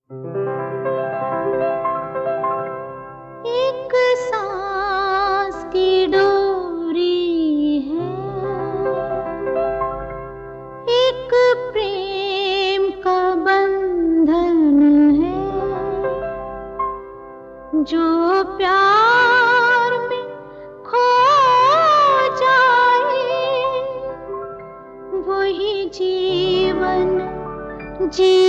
एक सांस की डोरी है, एक प्रेम का बंधन है, जो प्यार में खो जाए वही जीवन जी